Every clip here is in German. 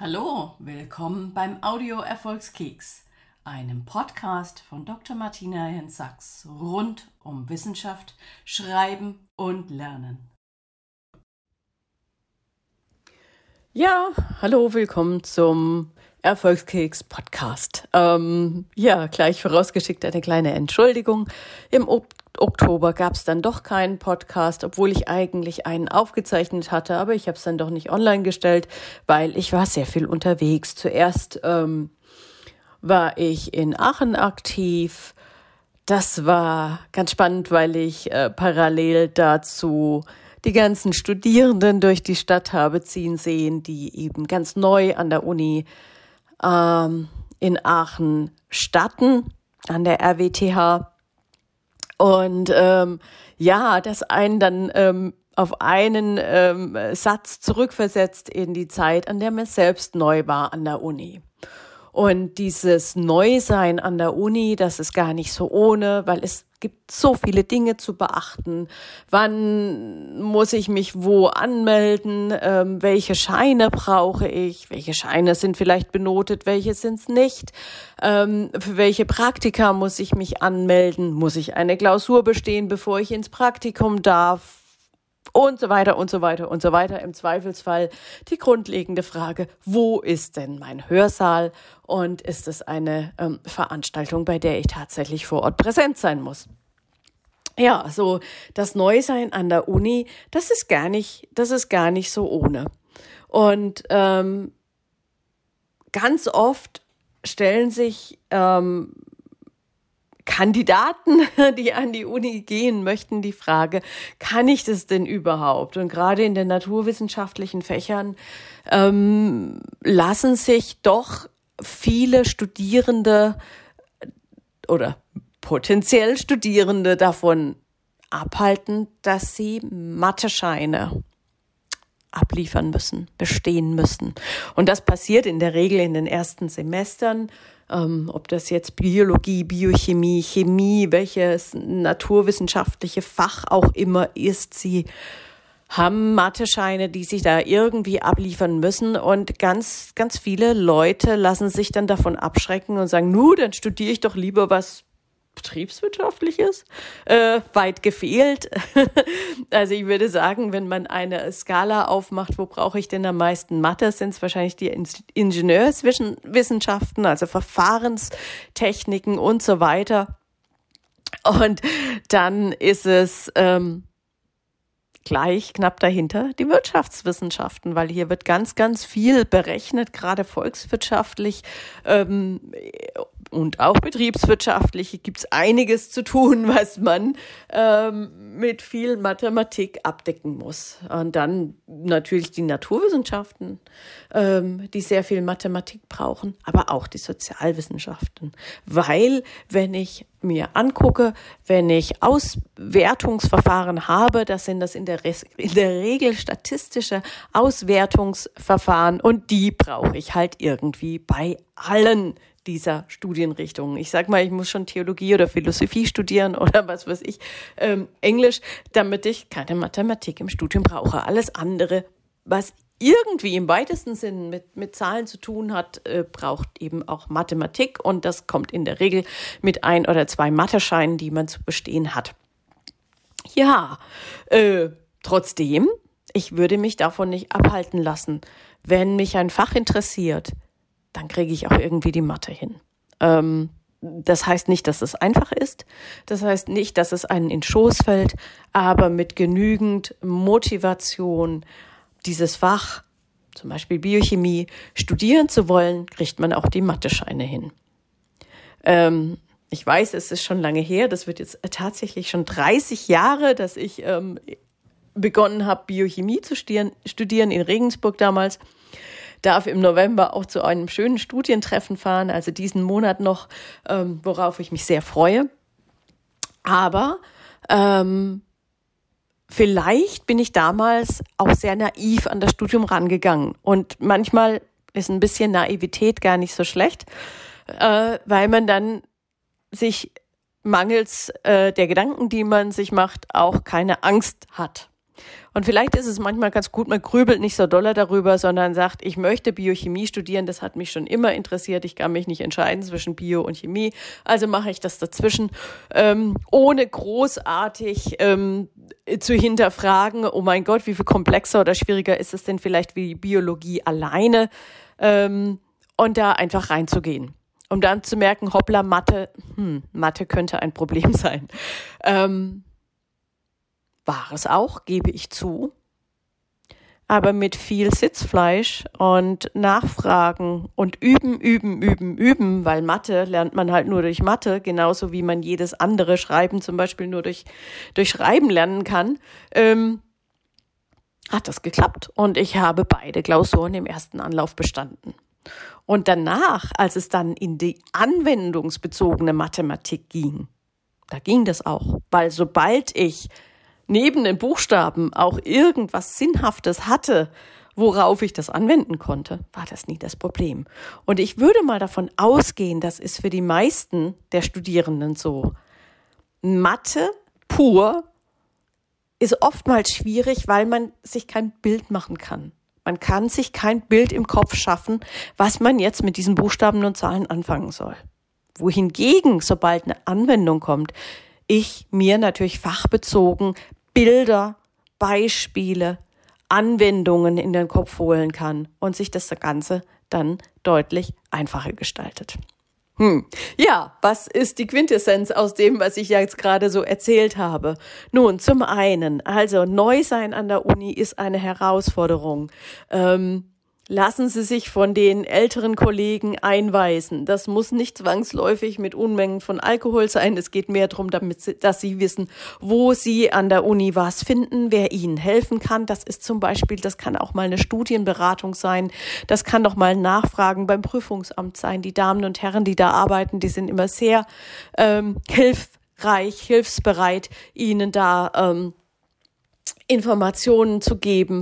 Hallo, willkommen beim Audio-Erfolgskeks, einem Podcast von Dr. Martina Jens-Sachs rund um Wissenschaft, Schreiben und Lernen. Ja, hallo, willkommen zum Erfolgskeks-Podcast. Gleich vorausgeschickt eine kleine Entschuldigung. Im Oktober gab es dann doch keinen Podcast, obwohl ich eigentlich einen aufgezeichnet hatte, aber ich habe es dann doch nicht online gestellt, weil ich war sehr viel unterwegs. Zuerst war ich in Aachen aktiv. Das war ganz spannend, weil ich parallel dazu die ganzen Studierenden durch die Stadt habe ziehen sehen, die eben ganz neu an der Uni in Aachen starten, an der RWTH. Und das einen dann auf einen Satz zurückversetzt in die Zeit, an der man selbst neu war an der Uni. Und dieses Neusein an der Uni, das ist gar nicht so ohne, weil es gibt so viele Dinge zu beachten. Wann muss ich mich wo anmelden? Welche Scheine brauche ich? Welche Scheine sind vielleicht benotet? Welche sind es nicht? Für welche Praktika muss ich mich anmelden? Muss ich eine Klausur bestehen, bevor ich ins Praktikum darf? Und so weiter und so weiter und so weiter. Im Zweifelsfall die grundlegende Frage, wo ist denn mein Hörsaal? Und ist es eine Veranstaltung, bei der ich tatsächlich vor Ort präsent sein muss? Ja, so das Neusein an der Uni, das ist gar nicht so ohne. Und ganz oft stellen sich Kandidaten, die an die Uni gehen möchten, die Frage, kann ich das denn überhaupt? Und gerade in den naturwissenschaftlichen Fächern lassen sich doch viele Studierende oder potenziell Studierende davon abhalten, dass sie Mathescheine abliefern müssen, bestehen müssen. Und das passiert in der Regel in den ersten Semestern. Ob das jetzt Biologie, Biochemie, Chemie, welches naturwissenschaftliche Fach auch immer ist, sie haben Mathescheine, die sich da irgendwie abliefern müssen, und ganz, ganz viele Leute lassen sich dann davon abschrecken und sagen, dann studiere ich doch lieber was Betriebswirtschaftliches, weit gefehlt. Also ich würde sagen, wenn man eine Skala aufmacht, wo brauche ich denn am meisten Mathe, sind es wahrscheinlich die Ingenieurswissenschaften, also Verfahrenstechniken und so weiter. Und dann ist es gleich knapp dahinter die Wirtschaftswissenschaften, weil hier wird ganz, ganz viel berechnet, gerade volkswirtschaftlich und auch betriebswirtschaftlich gibt es einiges zu tun, was man mit viel Mathematik abdecken muss. Und dann natürlich die Naturwissenschaften, die sehr viel Mathematik brauchen, aber auch die Sozialwissenschaften. Weil, wenn ich mir angucke, wenn ich Auswertungsverfahren habe, das sind das in der Regel statistische Auswertungsverfahren, und die brauche ich halt irgendwie bei allen dieser Studienrichtungen. Ich sag mal, ich muss schon Theologie oder Philosophie studieren oder was weiß ich, Englisch, damit ich keine Mathematik im Studium brauche. Alles andere, was irgendwie im weitesten Sinn mit Zahlen zu tun hat, braucht eben auch Mathematik, und das kommt in der Regel mit 1 oder 2 Mathescheinen, die man zu bestehen hat. Ja, trotzdem, ich würde mich davon nicht abhalten lassen. Wenn mich ein Fach interessiert, dann kriege ich auch irgendwie die Mathe hin. Das heißt nicht, dass es einfach ist. Das heißt nicht, dass es einen in den Schoß fällt, aber mit genügend Motivation, dieses Fach, zum Beispiel Biochemie, studieren zu wollen, kriegt man auch die Mathescheine hin. Ich weiß, es ist schon lange her, das wird jetzt tatsächlich schon 30 Jahre, dass ich begonnen habe, Biochemie zu studieren in Regensburg damals. Darf im November auch zu einem schönen Studientreffen fahren, also diesen Monat noch, worauf ich mich sehr freue. Aber vielleicht bin ich damals auch sehr naiv an das Studium rangegangen. Und manchmal ist ein bisschen Naivität gar nicht so schlecht, weil man dann sich mangels der Gedanken, die man sich macht, auch keine Angst hat. Und vielleicht ist es manchmal ganz gut, man grübelt nicht so doll darüber, sondern sagt, ich möchte Biochemie studieren, das hat mich schon immer interessiert, ich kann mich nicht entscheiden zwischen Bio und Chemie, also mache ich das dazwischen, ohne großartig zu hinterfragen, oh mein Gott, wie viel komplexer oder schwieriger ist es denn vielleicht wie Biologie alleine, und da einfach reinzugehen. Um dann zu merken, hoppla, Mathe könnte ein Problem sein. War es auch, gebe ich zu. Aber mit viel Sitzfleisch und Nachfragen und üben, weil Mathe lernt man halt nur durch Mathe, genauso wie man jedes andere Schreiben zum Beispiel nur durch Schreiben lernen kann, hat das geklappt. Und ich habe beide Klausuren im ersten Anlauf bestanden. Und danach, als es dann in die anwendungsbezogene Mathematik ging, da ging das auch, weil sobald ich neben den Buchstaben auch irgendwas Sinnhaftes hatte, worauf ich das anwenden konnte, war das nie das Problem. Und ich würde mal davon ausgehen, das ist für die meisten der Studierenden so. Mathe pur ist oftmals schwierig, weil man sich kein Bild machen kann. Man kann sich kein Bild im Kopf schaffen, was man jetzt mit diesen Buchstaben und Zahlen anfangen soll. Wohingegen, sobald eine Anwendung kommt, ich mir natürlich fachbezogen Bilder, Beispiele, Anwendungen in den Kopf holen kann und sich das Ganze dann deutlich einfacher gestaltet. Ja, was ist die Quintessenz aus dem, was ich jetzt gerade so erzählt habe? Nun, zum einen, also neu sein an der Uni ist eine Herausforderung. Lassen Sie sich von den älteren Kollegen einweisen. Das muss nicht zwangsläufig mit Unmengen von Alkohol sein. Es geht mehr darum, dass Sie wissen, wo Sie an der Uni was finden, wer Ihnen helfen kann. Das ist zum Beispiel, das kann auch mal eine Studienberatung sein. Das kann doch mal ein Nachfragen beim Prüfungsamt sein. Die Damen und Herren, die da arbeiten, die sind immer sehr hilfsbereit, Ihnen da Informationen zu geben.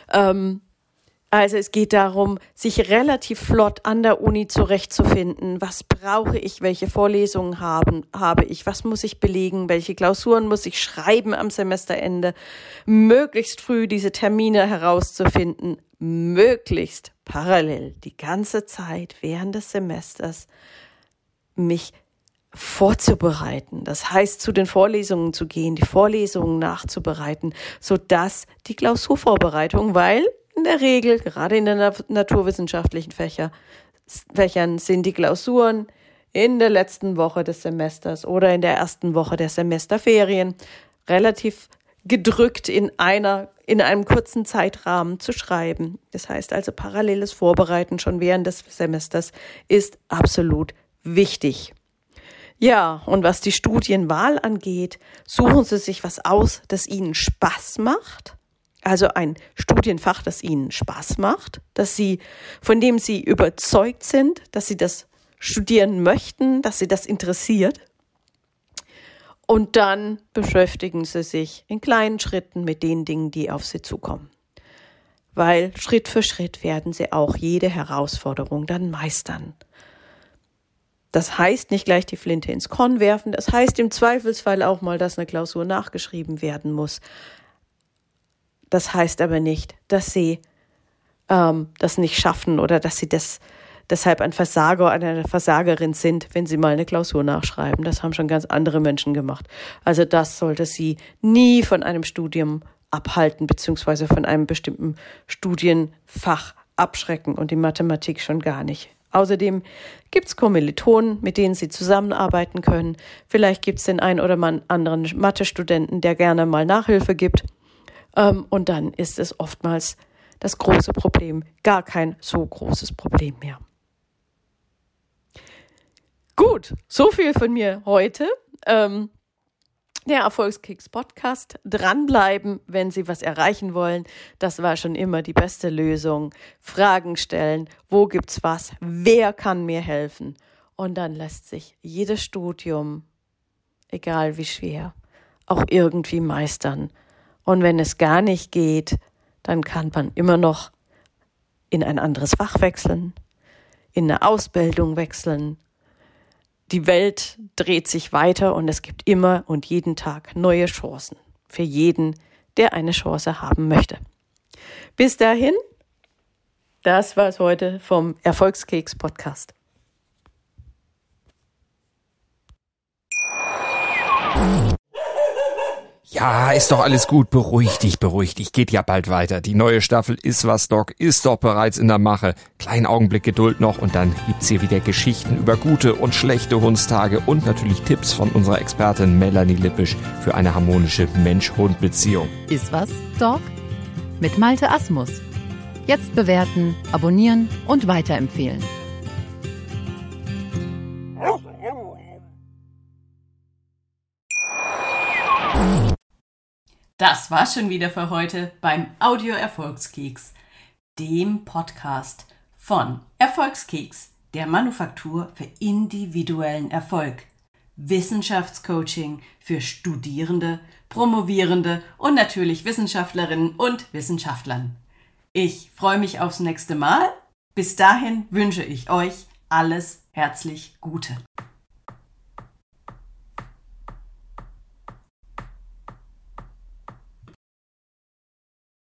Also es geht darum, sich relativ flott an der Uni zurechtzufinden. Was brauche ich? Welche Vorlesungen habe ich? Was muss ich belegen? Welche Klausuren muss ich schreiben am Semesterende? Möglichst früh diese Termine herauszufinden. Möglichst parallel die ganze Zeit während des Semesters mich vorzubereiten. Das heißt, zu den Vorlesungen zu gehen, die Vorlesungen nachzubereiten, sodass die Klausurvorbereitung, weil in der Regel, gerade in den naturwissenschaftlichen Fächern, sind die Klausuren in der letzten Woche des Semesters oder in der ersten Woche der Semesterferien relativ gedrückt in einem kurzen Zeitrahmen zu schreiben. Das heißt also, paralleles Vorbereiten schon während des Semesters ist absolut wichtig. Ja, und was die Studienwahl angeht, suchen Sie sich was aus, das Ihnen Spaß macht. Also ein Studienfach, das Ihnen Spaß macht, von dem Sie überzeugt sind, dass Sie das studieren möchten, dass Sie das interessiert. Und dann beschäftigen Sie sich in kleinen Schritten mit den Dingen, die auf Sie zukommen. Weil Schritt für Schritt werden Sie auch jede Herausforderung dann meistern. Das heißt nicht gleich die Flinte ins Korn werfen, das heißt im Zweifelsfall auch mal, dass eine Klausur nachgeschrieben werden muss. Das heißt aber nicht, dass Sie das nicht schaffen oder dass Sie deshalb ein Versager oder eine Versagerin sind, wenn Sie mal eine Klausur nachschreiben. Das haben schon ganz andere Menschen gemacht. Also das sollte Sie nie von einem Studium abhalten, beziehungsweise von einem bestimmten Studienfach abschrecken und die Mathematik schon gar nicht. Außerdem gibt es Kommilitonen, mit denen Sie zusammenarbeiten können. Vielleicht gibt es den einen oder anderen Mathe-Studenten, der gerne mal Nachhilfe gibt. Und dann ist es oftmals das große Problem gar kein so großes Problem mehr. Gut, so viel von mir heute. Der Erfolgskeks-Podcast. Dranbleiben, wenn Sie was erreichen wollen. Das war schon immer die beste Lösung. Fragen stellen. Wo gibt's was? Wer kann mir helfen? Und dann lässt sich jedes Studium, egal wie schwer, auch irgendwie meistern. Und wenn es gar nicht geht, dann kann man immer noch in ein anderes Fach wechseln, in eine Ausbildung wechseln. Die Welt dreht sich weiter und es gibt immer und jeden Tag neue Chancen für jeden, der eine Chance haben möchte. Bis dahin, das war's heute vom Erfolgskeks-Podcast. Ja, ist doch alles gut. Beruhig dich. Geht ja bald weiter. Die neue Staffel Ist was, Doc ist doch bereits in der Mache. Kleinen Augenblick Geduld noch und dann gibt's hier wieder Geschichten über gute und schlechte Hundstage und natürlich Tipps von unserer Expertin Melanie Lippisch für eine harmonische Mensch-Hund-Beziehung. Ist was, Doc? Mit Malte Asmus. Jetzt bewerten, abonnieren und weiterempfehlen. Das war's schon wieder für heute beim Audio Erfolgskeks, dem Podcast von Erfolgskeks, der Manufaktur für individuellen Erfolg. Wissenschaftscoaching für Studierende, Promovierende und natürlich Wissenschaftlerinnen und Wissenschaftlern. Ich freue mich aufs nächste Mal. Bis dahin wünsche ich euch alles herzlich Gute.